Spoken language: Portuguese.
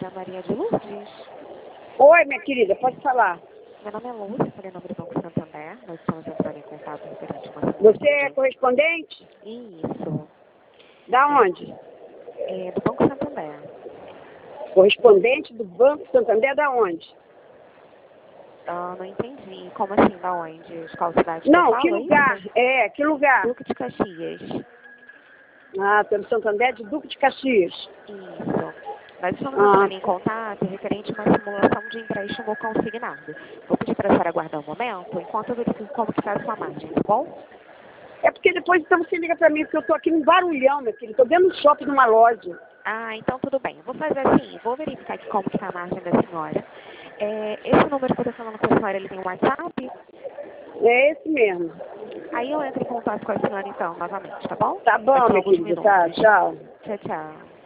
dia, Maria de Lourdes. Oi, minha querida, pode falar. Meu nome é Lúcia, falei em nome do Banco Santander. Nós estamos entrando em contato referente a uma Você é correspondente? Isso. Da onde? É do Banco Santander. Correspondente do Banco Santander da onde? Não entendi. Como assim, da onde? De qual cidade que eu Não, falo, que lugar? isso? Que lugar? Duque de Caxias. Ah, pelo Santander de Duque de Caxias. Isso. Nós estamos entrando em contato referente a uma simulação de empréstimo consignado. Vou pedir para a senhora aguardar um momento, enquanto eu verifico como que está a sua margem, tá bom? É porque depois então você liga pra mim, porque eu tô aqui num barulhão, meu querido. Tô dentro do shopping numa loja. Ah, então tudo bem. Vou fazer assim, vou verificar aqui como que está a margem da senhora. Esse número que eu estou falando com a senhora, ele tem um WhatsApp? É esse mesmo. Aí eu entro em contato com a senhora então, novamente, tá bom? Tá bom, Daqui a minha alguns querida. minutos. Tá, tchau. Tchau, tchau.